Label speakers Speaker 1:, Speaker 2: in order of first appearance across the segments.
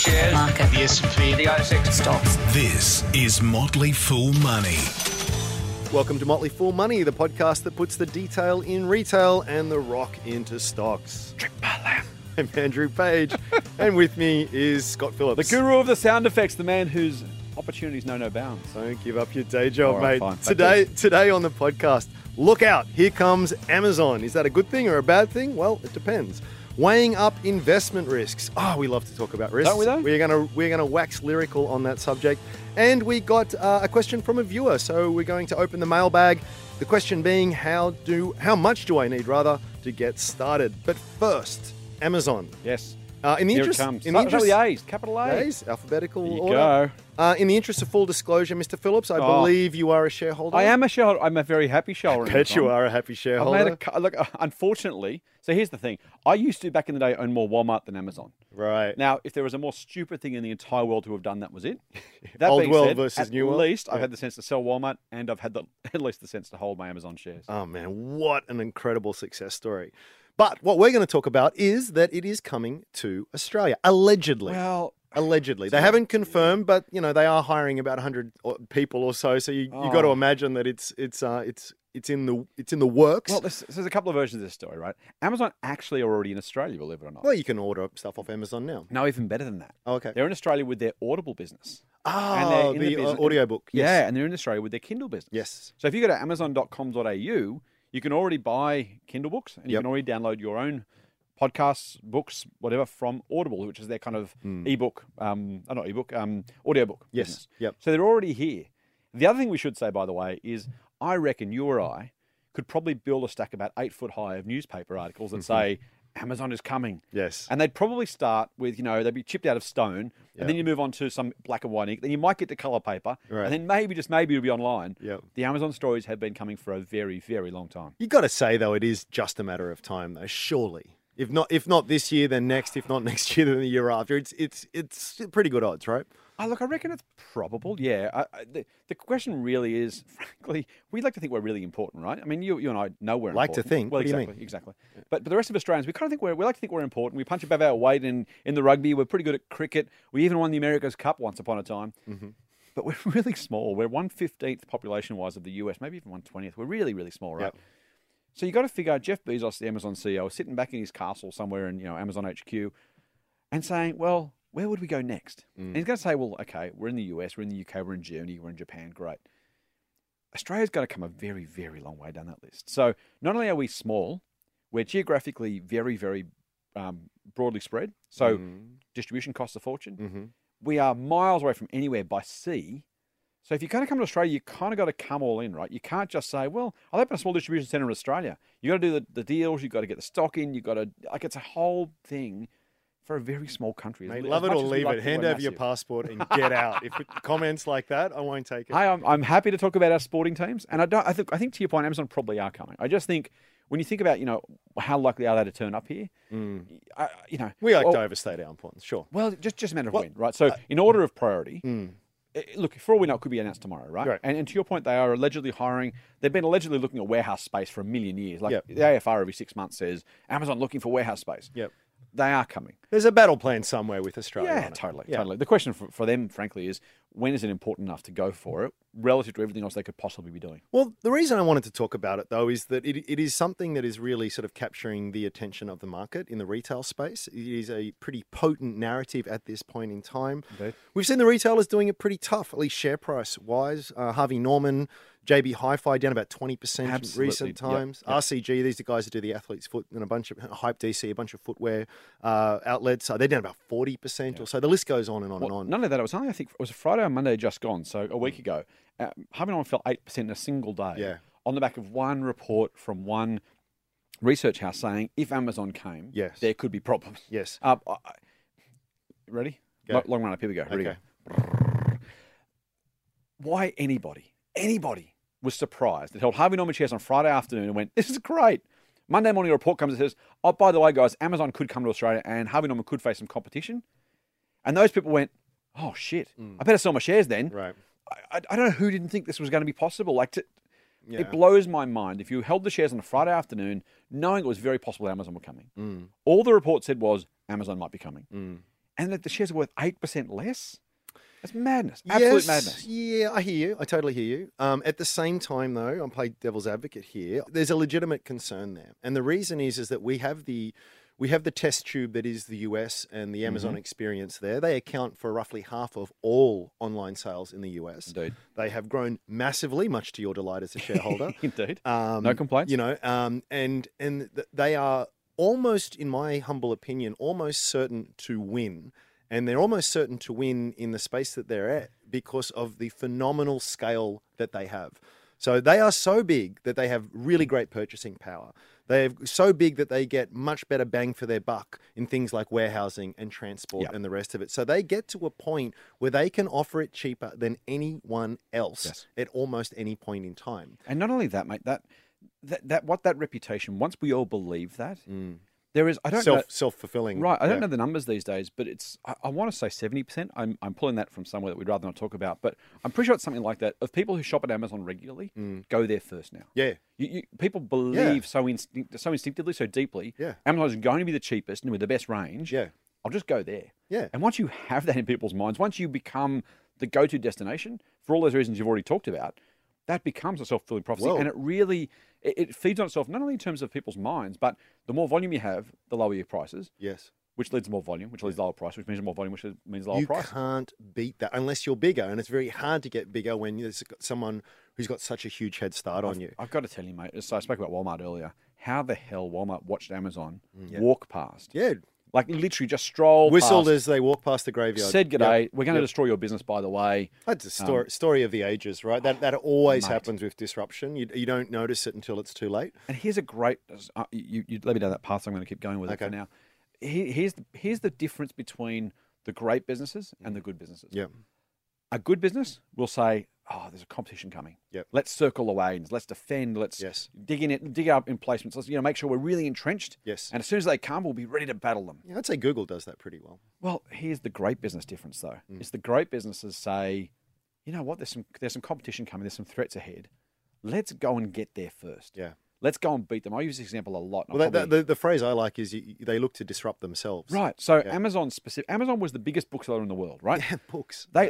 Speaker 1: shares,
Speaker 2: Market.
Speaker 1: the S&P, the ASX.
Speaker 2: Stocks.
Speaker 3: This is Motley Fool Money.
Speaker 4: Welcome to Motley Fool Money, the podcast that puts the detail in retail and the rock into stocks. I'm Andrew Page, and with me is Scott Phillips.
Speaker 5: The guru of the sound effects, the man whose opportunities know no bounds.
Speaker 4: Don't give up your day job,
Speaker 5: All right,
Speaker 4: mate.
Speaker 5: fine.
Speaker 4: Today on the podcast, look out, here comes Amazon. Is that a good thing or a bad thing? Well, it depends. Weighing up investment risks. Oh, we love to talk about risks.
Speaker 5: Don't we though?
Speaker 4: We're gonna wax lyrical on that subject. And we got a question from a viewer, so we're going to open the mailbag. The question being, how much do I need to get started? But first, Amazon.
Speaker 5: Yes.
Speaker 4: In the
Speaker 5: Here
Speaker 4: interest,
Speaker 5: it comes.
Speaker 4: in the
Speaker 5: Start with
Speaker 4: interest,
Speaker 5: the A's, capital A.
Speaker 4: A's, alphabetical
Speaker 5: There you
Speaker 4: order.
Speaker 5: go.
Speaker 4: In the interest of full disclosure, Mr. Phillips, I believe you are a shareholder.
Speaker 5: I am a shareholder. I'm a very happy shareholder.
Speaker 4: I bet you are a happy shareholder.
Speaker 5: Look, unfortunately, so here's the thing. I used to, back in the day, own more Walmart than Amazon.
Speaker 4: Right.
Speaker 5: Now, if there was a more stupid thing in the entire world to have done, that was it. That
Speaker 4: Old
Speaker 5: being
Speaker 4: world
Speaker 5: said,
Speaker 4: versus
Speaker 5: at
Speaker 4: new world.
Speaker 5: least I've
Speaker 4: Yeah.
Speaker 5: had the sense to sell Walmart, and I've had at least the sense to hold my Amazon shares.
Speaker 4: Oh, man, what an incredible success story. But what we're going to talk about is that it is coming to Australia, allegedly.
Speaker 5: Well,
Speaker 4: Allegedly. They haven't confirmed, but, you know, they are hiring about 100 people or so, so you got to imagine that it's in the works.
Speaker 5: well, there's a couple of versions of this story, right? Amazon actually are already in Australia, believe it or not.
Speaker 4: Well, you can order stuff off Amazon now.
Speaker 5: No, even better than that.
Speaker 4: Oh, okay.
Speaker 5: They're in Australia with their Audible business. And
Speaker 4: Oh,
Speaker 5: they're in
Speaker 4: the
Speaker 5: business-
Speaker 4: audiobook. Yes.
Speaker 5: Yeah, and they're in Australia with their Kindle business.
Speaker 4: Yes.
Speaker 5: So if you go to amazon.com.au, you can already buy Kindle books, and you can already download your own podcasts, books, whatever, from Audible, which is their kind of ebook, audiobook.
Speaker 4: Yes.
Speaker 5: business.
Speaker 4: Yep.
Speaker 5: So they're already here. The other thing we should say, by the way, is I reckon you or I could probably build a stack about 8 foot high of newspaper articles that say Amazon is coming.
Speaker 4: Yes.
Speaker 5: And they'd probably start with, they'd be chipped out of stone, and then you move on to some black and white ink. Then you might get to colour paper,
Speaker 4: Right.
Speaker 5: and then maybe, just maybe, it'll be online.
Speaker 4: Yep.
Speaker 5: The Amazon stories have been coming for a very, very long time.
Speaker 4: You got to say though, it is just a matter of time, though. Surely, if not this year, then next. If not next year, then the year after. It's pretty good odds, right?
Speaker 5: I reckon it's probable, yeah. The question really is, frankly, we like to think we're really important, right? I mean, you and I know we're
Speaker 4: Like to
Speaker 5: important.
Speaker 4: think?
Speaker 5: Well,
Speaker 4: What do you
Speaker 5: exactly,
Speaker 4: mean?
Speaker 5: exactly. But the rest of Australians, we kind of think we like to think we're important. We punch above our weight in the rugby. We're pretty good at cricket. We even won the America's Cup once upon a time. Mm-hmm. But we're really small. We're 1/15th population-wise of the US, maybe even 1/20th. We're really, really small, right?
Speaker 4: Yep.
Speaker 5: So you got to figure out Jeff Bezos, the Amazon CEO, is sitting back in his castle somewhere in Amazon HQ, and saying, well, where would we go next? And he's going to say, well, okay, we're in the US, we're in the UK, we're in Germany, we're in Japan, great. Australia's going to come a very, very long way down that list. So not only are we small, we're geographically very, very broadly spread. So distribution costs a fortune.
Speaker 4: Mm-hmm.
Speaker 5: We are miles away from anywhere by sea. So if you're going to come to Australia, you kind of got to come all in, right? You can't just say, well, I'll open a small distribution centre in Australia. You got to do the deals. You got to get the stock in. You got to, it's a whole thing for a very small country.
Speaker 4: Mate,
Speaker 5: As
Speaker 4: love it
Speaker 5: much
Speaker 4: or
Speaker 5: as we
Speaker 4: leave
Speaker 5: like
Speaker 4: it.
Speaker 5: to think
Speaker 4: Hand
Speaker 5: we're
Speaker 4: over your
Speaker 5: massive.
Speaker 4: passport and get out. If it comments like that, I won't take it.
Speaker 5: Hey, I'm happy to talk about our sporting teams, and I think to your point, Amazon probably are coming. I just think when you think about how likely are they to turn up here,
Speaker 4: We like to overstate our importance, sure.
Speaker 5: well, just a matter of when, right? So in order of priority. Look, for all we know, it could be announced tomorrow, right?
Speaker 4: Right.
Speaker 5: And to your point, they are allegedly hiring. They've been allegedly looking at warehouse space for 1 million years. Like
Speaker 4: Yep.
Speaker 5: the AFR every 6 months says, Amazon looking for warehouse space.
Speaker 4: Yep.
Speaker 5: They are coming.
Speaker 4: There's a battle plan somewhere with Australia.
Speaker 5: Yeah,
Speaker 4: on it.
Speaker 5: totally,
Speaker 4: Yeah.
Speaker 5: totally. The question for them, frankly, is when is it important enough to go for it relative to everything else they could possibly be doing?
Speaker 4: Well, the reason I wanted to talk about it, though, is that it is something that is really sort of capturing the attention of the market in the retail space. It is a pretty potent narrative at this point in time.
Speaker 5: Indeed.
Speaker 4: We've seen the retailers doing it pretty tough, at least share price wise. Harvey Norman, JB Hi-Fi down about 20% in
Speaker 5: Absolutely.
Speaker 4: recent
Speaker 5: Yep,
Speaker 4: times.
Speaker 5: yep.
Speaker 4: RCG, these are the guys that do the athlete's foot and a bunch of Hype DC, a bunch of footwear outlets. They're down about 40% or so. The list goes on and on and
Speaker 5: Well,
Speaker 4: on.
Speaker 5: none of that. It was only, I think, it was a Friday or Monday just gone, so a week ago. Harvey Norman fell 8% in a single day.
Speaker 4: Yeah.
Speaker 5: On the back of one report from one research house saying if Amazon came,
Speaker 4: Yes.
Speaker 5: there could be problems.
Speaker 4: Yes.
Speaker 5: Ready?
Speaker 4: Go.
Speaker 5: Long run up. Here we go. Ready?
Speaker 4: Okay.
Speaker 5: Why anybody was surprised. It held Harvey Norman shares on Friday afternoon and went, this is great. Monday morning, a report comes and says, oh, by the way, guys, Amazon could come to Australia and Harvey Norman could face some competition. And those people went, oh, shit, I better sell my shares then.
Speaker 4: Right.
Speaker 5: I don't know who didn't think this was going to be possible.
Speaker 4: Yeah.
Speaker 5: It blows my mind. If you held the shares on a Friday afternoon, knowing it was very possible Amazon were coming, all the report said was Amazon might be coming. and that the shares are worth 8% less. That's madness. Absolute madness.
Speaker 4: Yeah, I hear you. I totally hear you. At the same time, though, I'm playing devil's advocate here. There's a legitimate concern there, and the reason is that we have the test tube that is the US and the Amazon experience there. They account for roughly half of all online sales in the US.
Speaker 5: Indeed.
Speaker 4: They have grown massively, much to your delight as a shareholder.
Speaker 5: Indeed. No complaints.
Speaker 4: And they are almost, in my humble opinion, almost certain to win. And they're almost certain to win in the space that they're at because of the phenomenal scale that they have. So they are so big that they have really great purchasing power. They're so big that they get much better bang for their buck in things like warehousing and transport and the rest of it. So they get to a point where they can offer it cheaper than anyone else at almost any point in time.
Speaker 5: And not only that, mate, that reputation, once we all believe that, there is, I don't know.
Speaker 4: Self-fulfilling.
Speaker 5: Right. I don't know the numbers these days, but it's, I want to say 70%. I'm pulling that from somewhere that we'd rather not talk about, but I'm pretty sure it's something like that. Of people who shop at Amazon regularly, go there first now.
Speaker 4: Yeah.
Speaker 5: People believe so instinctively, so deeply, Amazon is going to be the cheapest and with the best range.
Speaker 4: Yeah.
Speaker 5: I'll just go there.
Speaker 4: Yeah.
Speaker 5: And once you have that in people's minds, once you become the go-to destination for all those reasons you've already talked about, that becomes a self-fulfilling prophecy.
Speaker 4: Well,
Speaker 5: and it really, it feeds on itself, not only in terms of people's minds, but the more volume you have, the lower your prices.
Speaker 4: Yes.
Speaker 5: Which leads to more volume, which leads to lower price, which means more volume, which means lower price.
Speaker 4: You can't beat that unless you're bigger. And it's very hard to get bigger when there's someone who's got such a huge head start on you.
Speaker 5: I've got to tell you, mate, so I spoke about Walmart earlier, how the hell Walmart watched Amazon walk past.
Speaker 4: Yeah.
Speaker 5: Like literally just strolled
Speaker 4: Whistled
Speaker 5: past,
Speaker 4: as they walk past the graveyard.
Speaker 5: said g'day, we're going to destroy your business, by the way.
Speaker 4: That's a story of the ages, right? That always happens with disruption. You don't notice it until it's too late.
Speaker 5: And here's a great, you let me down that path, so I'm going to keep going with it for now. Here's the difference between the great businesses and the good businesses.
Speaker 4: Yeah.
Speaker 5: A good business will say, oh, there's a competition coming.
Speaker 4: Yep.
Speaker 5: Let's circle the wagons. Let's defend. Let's dig up in placements. Let's make sure we're really entrenched.
Speaker 4: Yes.
Speaker 5: And as soon as they come, we'll be ready to battle them.
Speaker 4: Yeah, I'd say Google does that pretty well.
Speaker 5: Well, here's the great business difference, though. Is the great businesses say, you know what? There's some competition coming. There's some threats ahead. Let's go and get there first.
Speaker 4: Yeah.
Speaker 5: Let's go and beat them. I use this example a lot.
Speaker 4: Well, the phrase I like is they look to disrupt themselves.
Speaker 5: Right. So Amazon was the biggest bookseller in the world, right?
Speaker 4: Yeah, books.
Speaker 5: Jeff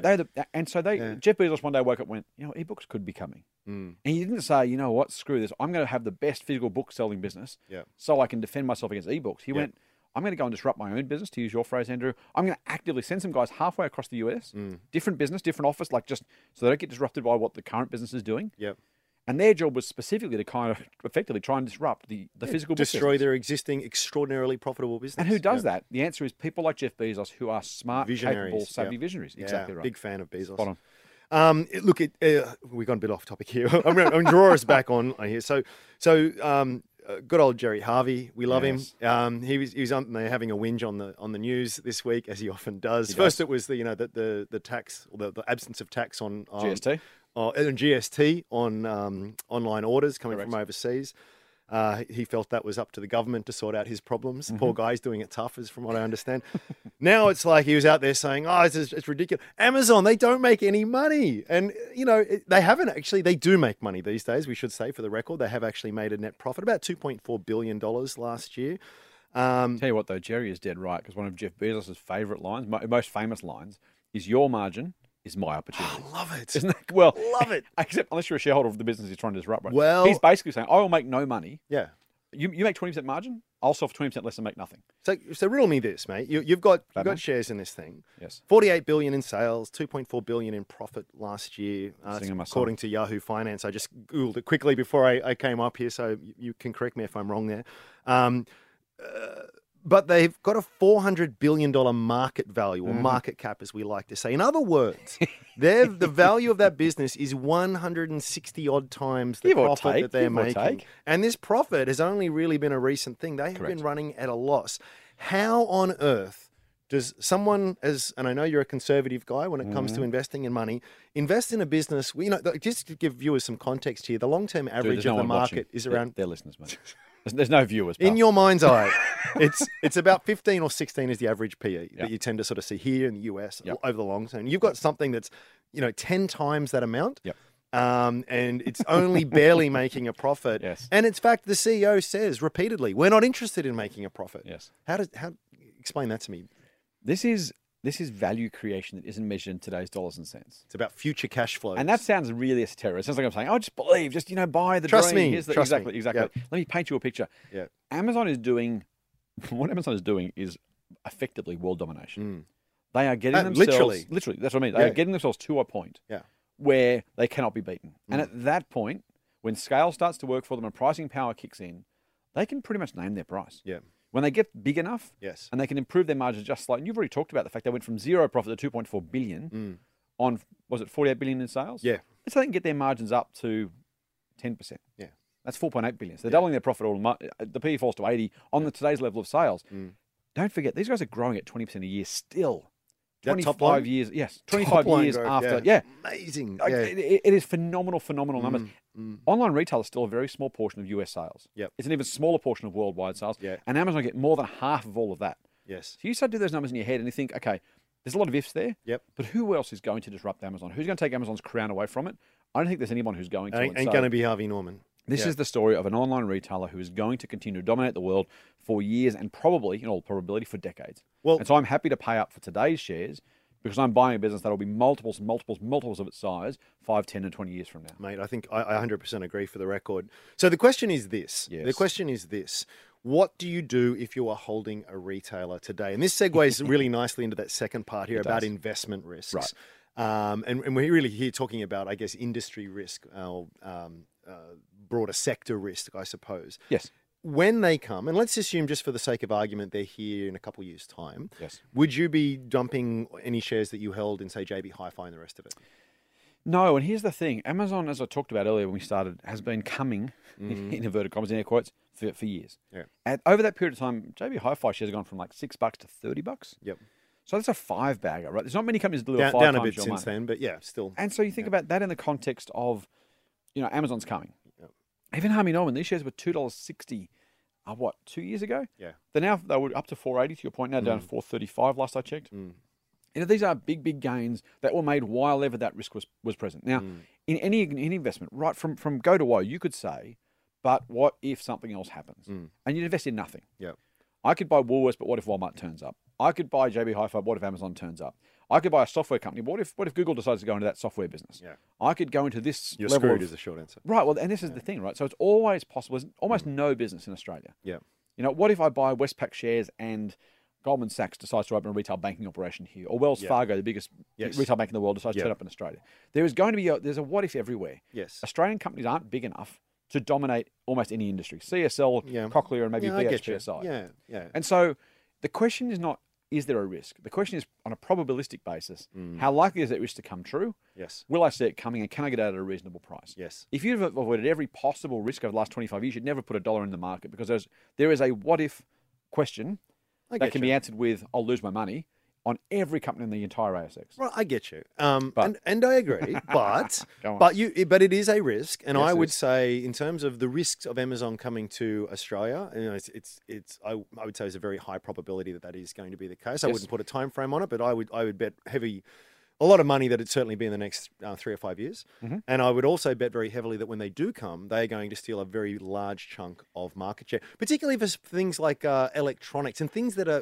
Speaker 5: Bezos one day woke up and went, ebooks could be coming. And he didn't say, you know what, screw this. I'm going to have the best physical book selling business so I can defend myself against ebooks. He went, I'm going to go and disrupt my own business, to use your phrase, Andrew. I'm going to actively send some guys halfway across the US, different business, different office, like just so they don't get disrupted by what the current business is doing.
Speaker 4: Yep.
Speaker 5: And their job was specifically to kind of effectively try and disrupt the physical business.
Speaker 4: Destroy their existing extraordinarily profitable business.
Speaker 5: And who does that? The answer is people like Jeff Bezos, who are smart, capable, savvy visionaries. Exactly right.
Speaker 4: Big fan of Bezos.
Speaker 5: Spot on.
Speaker 4: Look, we've gone a bit off topic here. I'm going to draw us back on here. So, good old Jerry Harvey, we love him. He was on there having a whinge on the news this week, as he often does. First, it was the tax, or the absence of tax on
Speaker 5: GST.
Speaker 4: And GST on online orders coming from overseas. He felt that was up to the government to sort out his problems. Poor guy's doing it tough, as from what I understand. Now it's like he was out there saying, "Oh, it's ridiculous. Amazon, they don't make any money." And, they haven't actually. They do make money these days, we should say, for the record. They have actually made a net profit, about $2.4 billion last year.
Speaker 5: Tell you what, though, Jerry is dead right, because one of Jeff Bezos' favourite lines, most famous lines, is your margin is my opportunity.
Speaker 4: I love it.
Speaker 5: Isn't that, well,
Speaker 4: love it.
Speaker 5: Except unless you're a shareholder of the business he's trying to disrupt. Right?
Speaker 4: Well,
Speaker 5: he's basically saying, I will make no money.
Speaker 4: Yeah.
Speaker 5: You make 20% margin, I'll sell for 20% less and make nothing.
Speaker 4: So riddle me this, mate. You've got shares in this thing.
Speaker 5: Yes.
Speaker 4: $48 billion in sales, $2.4 billion in profit last year, according to Yahoo Finance. I just Googled it quickly before I came up here, so you can correct me if I'm wrong there. But they've got a $400 billion market value, or market cap, as we like to say. In other words, the value of that business is 160 odd times the profit that they're making. And this profit has only really been a recent thing. They have been running at a loss. How on earth does someone, and I know you're a conservative guy when it comes to investing in money, invest in a business? Just to give viewers some context here, the long-term average of the market is around...
Speaker 5: They're listeners, mate. There's no viewers. Pal.
Speaker 4: In your mind's eye, it's about 15 or 16 is the average PE that you tend to sort of see here in the US over the long term. You've got something that's 10 times that amount.
Speaker 5: Yep.
Speaker 4: And it's only barely making a profit.
Speaker 5: Yes.
Speaker 4: And in fact, the CEO says repeatedly, we're not interested in making a profit.
Speaker 5: Yes.
Speaker 4: How explain that to me?
Speaker 5: This is value creation that isn't measured in today's dollars and cents.
Speaker 4: It's about future cash flows.
Speaker 5: And that sounds really esoteric. It sounds like I'm saying, oh, just believe, just, buy the
Speaker 4: Trust
Speaker 5: dream.
Speaker 4: me,
Speaker 5: Here's the,
Speaker 4: trust
Speaker 5: exactly,
Speaker 4: me.
Speaker 5: exactly.
Speaker 4: Yep.
Speaker 5: Let me paint you a picture.
Speaker 4: Yeah.
Speaker 5: Amazon is doing, what Amazon is doing is effectively world domination. They are getting themselves, literally, that's what I mean. They are getting themselves to a point where they cannot be beaten. And at that point, when scale starts to work for them and pricing power kicks in, they can pretty much name their price.
Speaker 4: Yeah.
Speaker 5: When they get big enough,
Speaker 4: Yes.
Speaker 5: and they can improve their margins just slightly. And you've already talked about the fact they went from zero profit to 2.4 billion on, was it 48 billion in sales?
Speaker 4: Yeah.
Speaker 5: Let's say they can get their margins up to 10%.
Speaker 4: Yeah.
Speaker 5: That's 4.8 billion. So they're doubling their profit. The PE falls to 80 on today's level of sales. Don't forget, these guys are growing at 20% a year still.
Speaker 4: That top line?
Speaker 5: 25 years, yes, 25 years
Speaker 4: growth,
Speaker 5: after, yeah.
Speaker 4: Amazing.
Speaker 5: Like,
Speaker 4: Yeah.
Speaker 5: it is phenomenal numbers. Online retail is still a very small portion of US sales.
Speaker 4: Yep.
Speaker 5: It's an even smaller portion of worldwide sales.
Speaker 4: Yeah.
Speaker 5: And Amazon get more than half of all of that.
Speaker 4: Yes.
Speaker 5: So you start to do those numbers in your head and you think, okay, there's a lot of ifs there.
Speaker 4: Yep.
Speaker 5: But who else is going to disrupt Amazon? Who's going to take Amazon's crown away from it? I don't think there's anyone who's going to.
Speaker 4: Ain't
Speaker 5: So
Speaker 4: going to be Harvey Norman.
Speaker 5: this is the story of an online retailer who is going to continue to dominate the world for years and probably, in all probability, for decades.
Speaker 4: Well-
Speaker 5: and so I'm happy to pay up for today's shares because I'm buying a business that will be multiples of its size 5, 10, and 20 years from now.
Speaker 4: Mate, I think I 100% agree for the record. So the question is this.
Speaker 5: Yes.
Speaker 4: The question is this. What do you do if you are holding a retailer today? And this segues really nicely into that second part here about investment risks.
Speaker 5: Right.
Speaker 4: And we're really here talking about, I guess, industry risk, broader sector risk, I suppose.
Speaker 5: Yes.
Speaker 4: When they come, and let's assume just for the sake of argument, they're here in a couple of years' time.
Speaker 5: Yes.
Speaker 4: Would you be dumping any shares that you held in, say, JB Hi-Fi and the rest of it?
Speaker 5: No, and here's the thing. Amazon, as I talked about earlier when we started, has been coming, in inverted commas, in air quotes, for years.
Speaker 4: Yeah.
Speaker 5: Over that period of time, JB Hi-Fi shares have gone from like $6 to $30.
Speaker 4: Yep.
Speaker 5: So that's a 5-bagger, right? There's not many companies that deliver
Speaker 4: Down,
Speaker 5: 5
Speaker 4: down
Speaker 5: times
Speaker 4: a bit
Speaker 5: your
Speaker 4: since
Speaker 5: money.
Speaker 4: then, but yeah, still.
Speaker 5: And so you think about that in the context of, Amazon's coming.
Speaker 4: Yep.
Speaker 5: Even Harvey Norman, these shares were $2.60, 2 years ago?
Speaker 4: Yeah.
Speaker 5: They were up to $4.80 to your point, now down to $4.35 last I checked. These are big gains that were made while ever that risk was present. Now, in any investment, right from go to woe, you could say, but what if something else happens? And you invest in nothing.
Speaker 4: Yeah.
Speaker 5: I could buy Woolworths, but what if Walmart turns up? I could buy JB Hi-Fi, but what if Amazon turns up? I could buy a software company, but what if Google decides to go into that software business?
Speaker 4: Yeah.
Speaker 5: I could go into this
Speaker 4: You're
Speaker 5: level
Speaker 4: screwed
Speaker 5: of,
Speaker 4: is the short answer.
Speaker 5: right, well, and this is the thing, right? So it's always possible. There's almost no business in Australia.
Speaker 4: Yeah.
Speaker 5: What if I buy Westpac shares and Goldman Sachs decides to open a retail banking operation here, or Wells Fargo, the biggest retail bank in the world, decides to turn up in Australia? There is going to be there's a what if everywhere.
Speaker 4: Yes.
Speaker 5: Australian companies aren't big enough to dominate almost any industry. CSL, Cochlear, and maybe
Speaker 4: I get you.
Speaker 5: BHP aside.
Speaker 4: Yeah, yeah.
Speaker 5: And so the question is not, is there a risk? The question is, on a probabilistic basis, how likely is that risk to come true?
Speaker 4: Yes.
Speaker 5: Will I see it coming, and can I get out at a reasonable price?
Speaker 4: Yes.
Speaker 5: If you've avoided every possible risk over the last 25 years, you'd never put $1 in the market because there is a what if question that can be answered with, I'll lose my money, on every company in the entire ASX.
Speaker 4: Well, I get you,
Speaker 5: But-
Speaker 4: and I agree, but
Speaker 5: Go on.
Speaker 4: but it is a risk, and
Speaker 5: Yes,
Speaker 4: I
Speaker 5: it
Speaker 4: would
Speaker 5: is.
Speaker 4: say in terms of the risks of Amazon coming to Australia, I would say it's a very high probability that is going to be the case. I
Speaker 5: Yes.
Speaker 4: wouldn't put a time frame on it, but I would bet a lot of money that it'd certainly be in the next 3 or 5 years. And I would also bet very heavily that when they do come, they're going to steal a very large chunk of market share, particularly for things like electronics and things that are,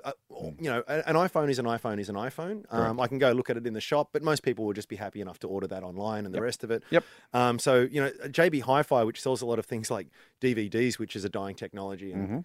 Speaker 4: an iPhone is an iPhone is an iPhone. I can go look at it in the shop, but most people will just be happy enough to order that online and the rest of it.
Speaker 5: Yep.
Speaker 4: So, JB Hi-Fi, which sells a lot of things like DVDs, which is a dying technology, and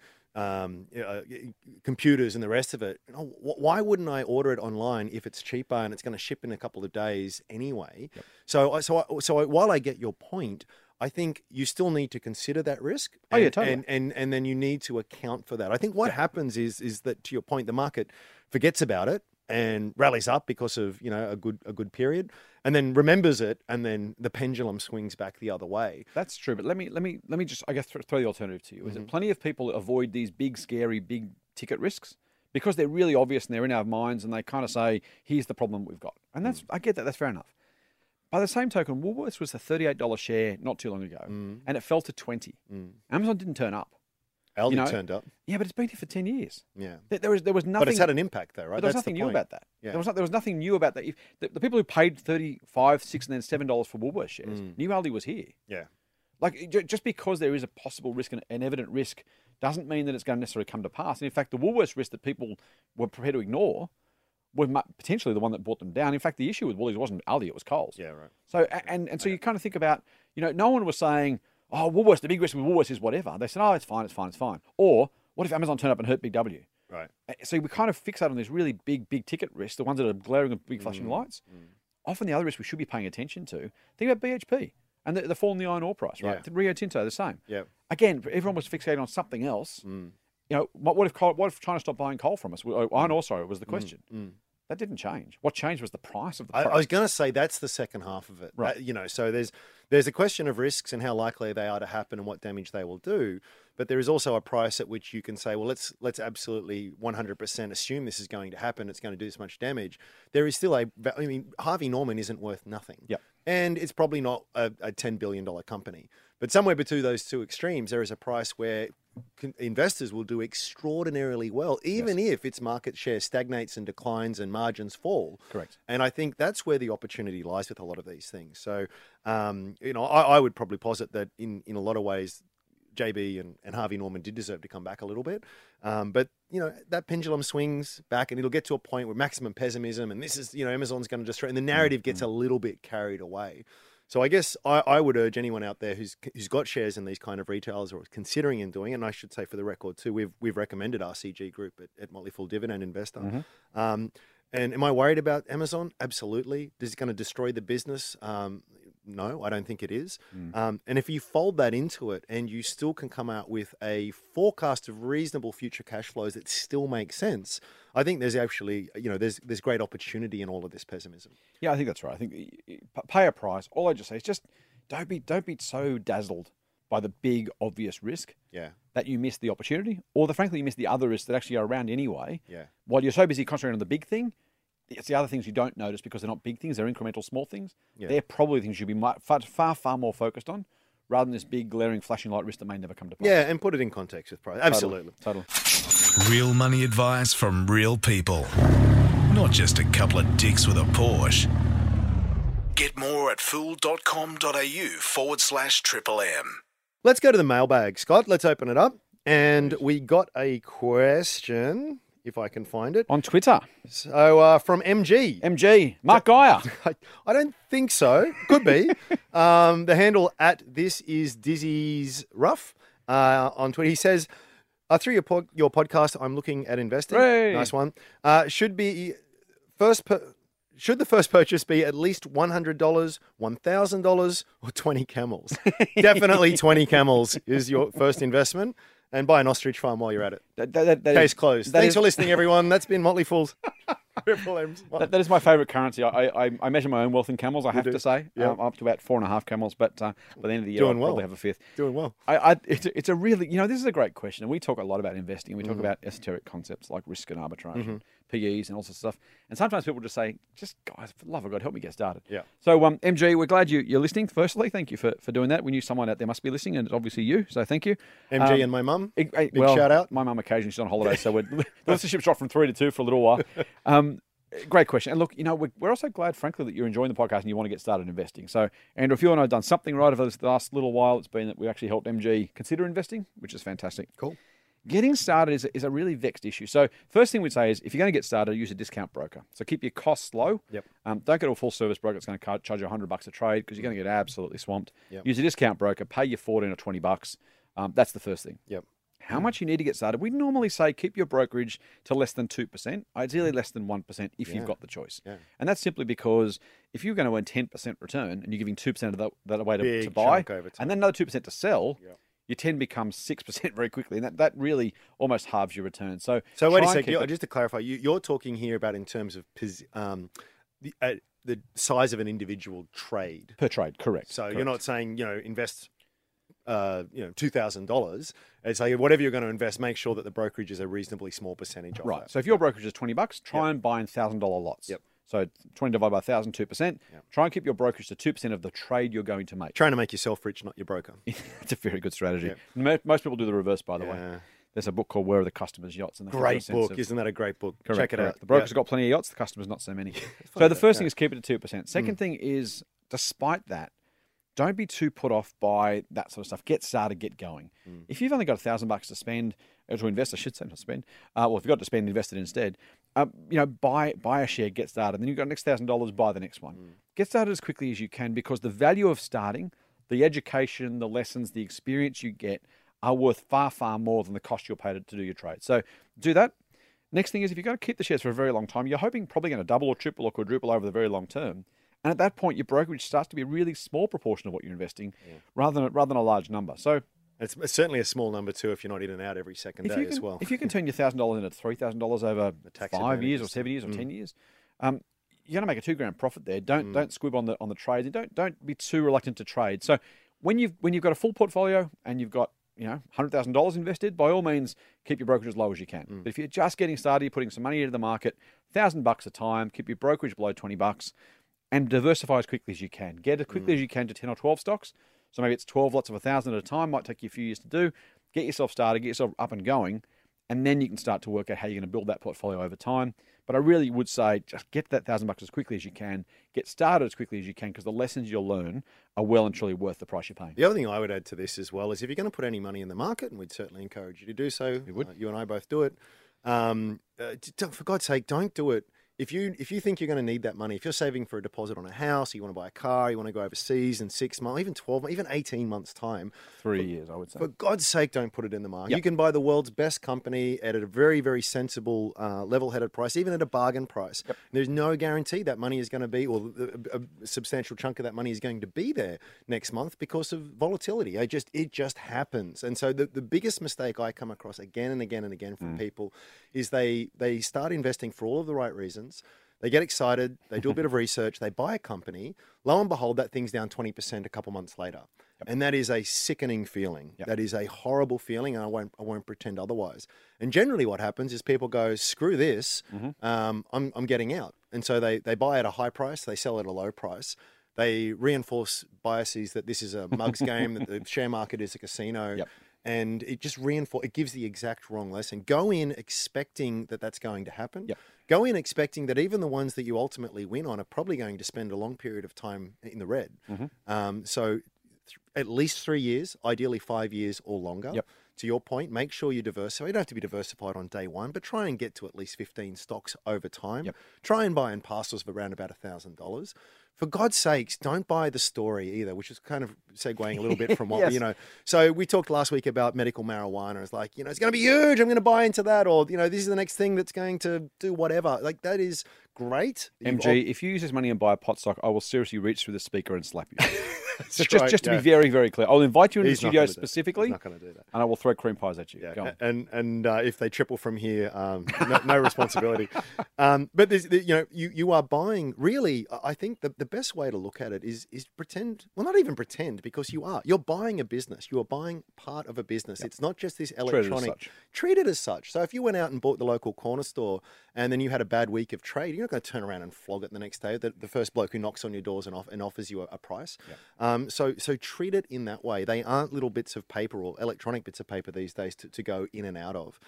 Speaker 4: computers and the rest of it. Why wouldn't I order it online if it's cheaper and it's going to ship in a couple of days anyway?
Speaker 5: Yep.
Speaker 4: So while I get your point, I think you still need to consider that risk.
Speaker 5: Oh, yeah, totally.
Speaker 4: And then you need to account for that. I think what happens is that, to your point, the market forgets about it and rallies up because of a good period, and then remembers it, and then the pendulum swings back the other way.
Speaker 5: That's true, but let me just, I guess, throw the alternative to you. Is that plenty of people avoid these big, scary, big ticket risks because they're really obvious and they're in our minds, and they kind of say, "Here's the problem we've got," and I get that. That's fair enough. By the same token, Woolworths was a $38 share not too long ago, and it fell to $20. Amazon didn't turn up.
Speaker 4: Aldi turned up.
Speaker 5: Yeah, but it's been here for 10 years.
Speaker 4: Yeah.
Speaker 5: There was nothing.
Speaker 4: But it's had an impact, though, right?
Speaker 5: But there was
Speaker 4: That's the
Speaker 5: nothing new
Speaker 4: point.
Speaker 5: about that.
Speaker 4: Yeah.
Speaker 5: There was nothing new about that. The people who paid $35, $6, and then $7 for Woolworths shares, knew Aldi was here.
Speaker 4: Yeah.
Speaker 5: Like, just because there is a possible risk, an evident risk, doesn't mean that it's going to necessarily come to pass. And in fact, the Woolworths risk that people were prepared to ignore was potentially the one that brought them down. In fact, the issue with Woolies wasn't Aldi, it was Coles.
Speaker 4: Yeah, right.
Speaker 5: So and so you kind of think about, no one was saying, oh, Woolworths, the big risk with Woolworths is whatever. They said, oh, it's fine. Or what if Amazon turned up and hurt Big W?
Speaker 4: Right.
Speaker 5: So we kind of fixate on these really big ticket risks, the ones that are glaring with big flashing lights. Often the other risks we should be paying attention to. Think about BHP and the fall in the iron ore price, right?
Speaker 4: Yeah.
Speaker 5: Rio Tinto, the same.
Speaker 4: Yeah.
Speaker 5: Again, everyone was fixated on something else. What if China stopped buying coal from us? Iron ore, sorry, was the question. That didn't change. What changed was the price of the product.
Speaker 4: I was going to say that's the second half of it.
Speaker 5: Right.
Speaker 4: So there's a question of risks and how likely they are to happen and what damage they will do. But there is also a price at which you can say, well, let's absolutely 100% assume this is going to happen. It's going to do this much damage. There is still Harvey Norman isn't worth nothing.
Speaker 5: Yep.
Speaker 4: And it's probably not a $10 billion company. But somewhere between those two extremes, there is a price where investors will do extraordinarily well, even if its market share stagnates and declines and margins fall.
Speaker 5: Correct.
Speaker 4: And I think that's where the opportunity lies with a lot of these things. So, I would probably posit that in a lot of ways, JB and Harvey Norman did deserve to come back a little bit. But, that pendulum swings back and it'll get to a point where maximum pessimism and this is, Amazon's going to destroy, and the narrative gets a little bit carried away. So I guess I would urge anyone out there who's got shares in these kind of retailers or is considering in doing it, and I should say for the record too, we've recommended RCG Group at Motley Fool Dividend Investor. And am I worried about Amazon? Absolutely. Is it going to destroy the business? No, I don't think it is. And if you fold that into it and you still can come out with a forecast of reasonable future cash flows that still make sense, I think there's actually, there's great opportunity in all of this pessimism.
Speaker 5: Yeah, I think that's right. I think pay a price. All I just say is just don't be so dazzled by the big obvious risk that you miss the opportunity, or frankly you miss the other risks that actually are around anyway.
Speaker 4: Yeah.
Speaker 5: While you're so busy concentrating on the big thing, it's the other things you don't notice because they're not big things; they're incremental, small things.
Speaker 4: Yeah.
Speaker 5: They're probably things you'd be far more focused on, rather than this big, glaring, flashing light risk that may never come to pass.
Speaker 4: Yeah, and put it in context with price. Absolutely.
Speaker 5: Totally.
Speaker 3: Real money advice from real people. Not just a couple of dicks with a Porsche. Get more at fool.com.au/Triple M.
Speaker 4: Let's go to the mailbag, Scott. Let's open it up. And we got a question, if I can find it.
Speaker 5: On Twitter.
Speaker 4: So from MG.
Speaker 5: Mark Geyer.
Speaker 4: I don't think so. Could be. The handle at this is Dizzy's Rough on Twitter. He says, through your podcast, I'm looking at investing.
Speaker 5: Hooray.
Speaker 4: Nice one. Should the first purchase be at least $100, $1,000, or 20 camels? Definitely 20 camels is your first investment. And buy an ostrich farm while you're at it. Case closed. Thanks for listening, everyone. That's been Motley Fool's.
Speaker 5: That is my favourite currency. I measure my own wealth in camels, I have to say.
Speaker 4: Yeah.
Speaker 5: I'm up to about 4.5 camels, but by the end of the year, I'll probably have a fifth.
Speaker 4: Doing well.
Speaker 5: It's a really, this is a great question. And we talk a lot about investing, and we talk about esoteric concepts like risk and arbitrage, and PEs and all sorts of stuff. And sometimes people just say, guys, for the love of God, help me get started.
Speaker 4: Yeah.
Speaker 5: So, MG, we're glad you're listening. Firstly, thank you for doing that. We knew someone out there must be listening, and it's obviously you, so thank you.
Speaker 4: MG and my mum. Big
Speaker 5: Well,
Speaker 4: shout out.
Speaker 5: My mum occasionally she's on holiday, so the listenership's dropped from 3 to 2 for a little while. Great question. And look, we're also glad, frankly, that you're enjoying the podcast and you want to get started investing. So, Andrew, if you and I have done something right over the last little while, it's been that we actually helped MG consider investing, which is fantastic.
Speaker 4: Cool.
Speaker 5: Getting started is a really vexed issue. So, first thing we'd say is if you're going to get started, use a discount broker. So, keep your costs low.
Speaker 4: Yep.
Speaker 5: Don't go to a full service broker that's going to charge you $100 a trade because you're going to get absolutely swamped.
Speaker 4: Yep.
Speaker 5: Use a discount broker, pay your $14 or $20. That's the first thing.
Speaker 4: Yep.
Speaker 5: How much you need to get started? We normally say keep your brokerage to less than 2%, ideally less than 1% if you've got the choice. Yeah. And that's simply because if you're going to earn 10% return and you're giving 2% of that away to buy, and then another 2% to sell, your 10 becomes 6% very quickly. And that really almost halves your return. So
Speaker 4: wait a second. Just to clarify, you're talking here about in terms of the size of an individual trade.
Speaker 5: Per trade, correct.
Speaker 4: So you're not saying, invest $2,000. It's like whatever you're going to invest, make sure that the brokerage is a reasonably small percentage of
Speaker 5: right.
Speaker 4: that.
Speaker 5: So if your brokerage is $20, try and buy in $1,000 lots.
Speaker 4: Yep.
Speaker 5: So 20 divided by 1,000, 2%. Yep. Try and keep your brokerage to 2% of the trade you're going to make.
Speaker 4: Trying to make yourself rich, not your broker.
Speaker 5: It's a very good strategy.
Speaker 4: Yep.
Speaker 5: Most people do the reverse, by the way. There's a book called Where Are the Customers' Yachts? And
Speaker 4: great book. Isn't that a great book?
Speaker 5: Correct,
Speaker 4: Check it out.
Speaker 5: The broker's got plenty of yachts. The customer's not so many. So the first thing is keep it to 2%. Second thing is, despite that, don't be too put off by that sort of stuff. Get started, get going. If you've only got $1,000 to spend, or to invest, I should say, not spend. Well, if you've got to spend, invest it instead. Buy a share, get started. Then you've got next $1,000, buy the next one. Get started as quickly as you can, because the value of starting, the education, the lessons, the experience you get are worth far, far more than the cost you're paid to do your trade. So do that. Next thing is, if you're going to keep the shares for a very long time, you're hoping probably going to double or triple or quadruple over the very long term. And at that point, your brokerage starts to be a really small proportion of what you're investing, rather than a large number. So
Speaker 4: it's certainly a small number too if you're not in and out every second day as well.
Speaker 5: If you can turn your $1,000 into $3,000 over 5 years or 7 years or 10 years, you're going to make a $2,000 profit there. Don't squib on the trades, and don't be too reluctant to trade. So when you've got a full portfolio and you've got $100,000 invested, by all means keep your brokerage as low as you can. But if you're just getting started, you're putting some money into the market, $1,000 a time, keep your brokerage below $20, and diversify as quickly as you can. Get as quickly as you can to 10 or 12 stocks. So maybe it's 12 lots of 1,000 at a time. Might take you a few years to do. Get yourself started, get yourself up and going, and then you can start to work out how you're going to build that portfolio over time. But I really would say just get that $1,000 as quickly as you can. Get started as quickly as you can, because the lessons you'll learn are well and truly worth the price you're paying.
Speaker 4: The other thing I would add to this as well is, if you're going to put any money in the market, and we'd certainly encourage you to do so, you and I both do it, for God's sake, don't do it. If you think you're going to need that money, if you're saving for a deposit on a house, you want to buy a car, you want to go overseas in 6 months, even 12, even 18 months' time.
Speaker 5: 3 years, I would say.
Speaker 4: For God's sake, don't put it in the market. You can buy the world's best company at a very, very sensible, level-headed price, even at a bargain price. There's no guarantee that money is going to be, or a substantial chunk of that money is going to be there next month because of volatility. It just happens. And so the biggest mistake I come across again and again and again from people is they start investing for all of the right reasons. They get excited, they do a bit of research, they buy a company, lo and behold, that thing's down 20% a couple months later. And that is a sickening feeling. That is a horrible feeling, and I won't pretend otherwise. And generally what happens is people go, screw this, I'm getting out. And so they buy at a high price, they sell at a low price. They reinforce biases that this is a mugs game, that the share market is a casino. And it just it gives the exact wrong lesson. Go in expecting that that's going to happen. Go in expecting that even the ones that you ultimately win on are probably going to spend a long period of time in the red. So at least 3 years, ideally 5 years or longer. To your point, make sure you diversify. You don't have to be diversified on day one, but try and get to at least 15 stocks over time. Try and buy in parcels of around about $1,000. For God's sakes, don't buy the story either, which is kind of segueing a little bit from what, So we talked last week about medical marijuana. It's like, it's going to be huge. I'm going to buy into that. Or, this is the next thing that's going to do whatever. Like, that is great.
Speaker 5: MG, if you use this money and buy a pot stock, I will seriously reach through the speaker and slap you. Just to be very, very clear. I'll invite you into the studio specifically.
Speaker 4: He's not going to do that.
Speaker 5: And I will throw cream pies at you. Go on.
Speaker 4: And if they triple from here, no responsibility. But there's, you are buying, really, I think the best way to look at it is pretend, well, not even pretend, because you're buying a business. You are buying part of a business. It's not just this electronic. Treat it as such. So if you went out and bought the local corner store and then you had a bad week of trade, you're not going to turn around and flog it the next day. The first bloke who knocks on your doors and offers you a price. So treat it in that way. They aren't little bits of paper or electronic bits of paper these days to go in and out of.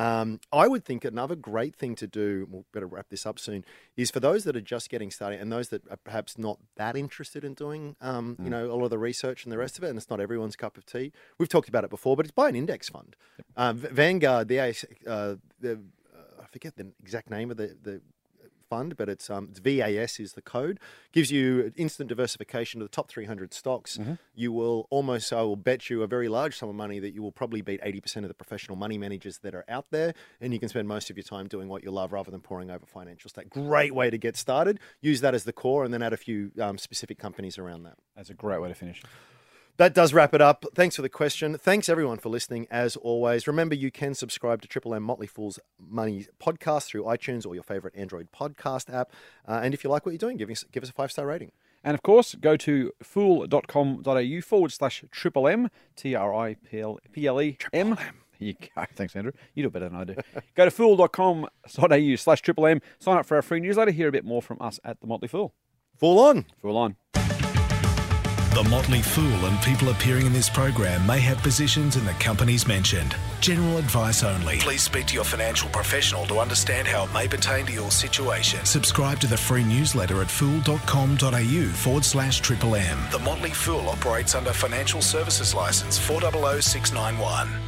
Speaker 4: I would think another great thing to do, we'll better wrap this up soon, is for those that are just getting started and those that are perhaps not that interested in doing, a lot of the research and the rest of it, and it's not everyone's cup of tea. We've talked about it before, but it's buy an index fund. Vanguard, I forget the exact name of the fund, but it's VAS is the code. Gives you instant diversification to the top 300 stocks. You will I will bet you a very large sum of money that you will probably beat 80% of the professional money managers that are out there, and you can spend most of your time doing what you love rather than poring over financial state. Great way to get started. Use that as the core, and then add a few specific companies around that.
Speaker 5: That's a great way to finish.
Speaker 4: That does wrap it up. Thanks for the question. Thanks, everyone, for listening, as always. Remember, you can subscribe to Triple M Motley Fool's Money podcast through iTunes or your favorite Android podcast app. And if you like what you're doing, give us a 5-star rating.
Speaker 5: And, of course, go to fool.com.au/Triple M, TRIPLEM. Here you go. Thanks, Andrew. You do it better than I do. Go to fool.com.au/Triple M. Sign up for our free newsletter. Hear a bit more from us at The Motley Fool.
Speaker 4: Fool on.
Speaker 5: Fool on.
Speaker 3: The Motley Fool and people appearing in this program may have positions in the companies mentioned. General advice only. Please speak to your financial professional to understand how it may pertain to your situation. Subscribe to the free newsletter at fool.com.au/Triple M. The Motley Fool operates under Financial Services Licence 400691.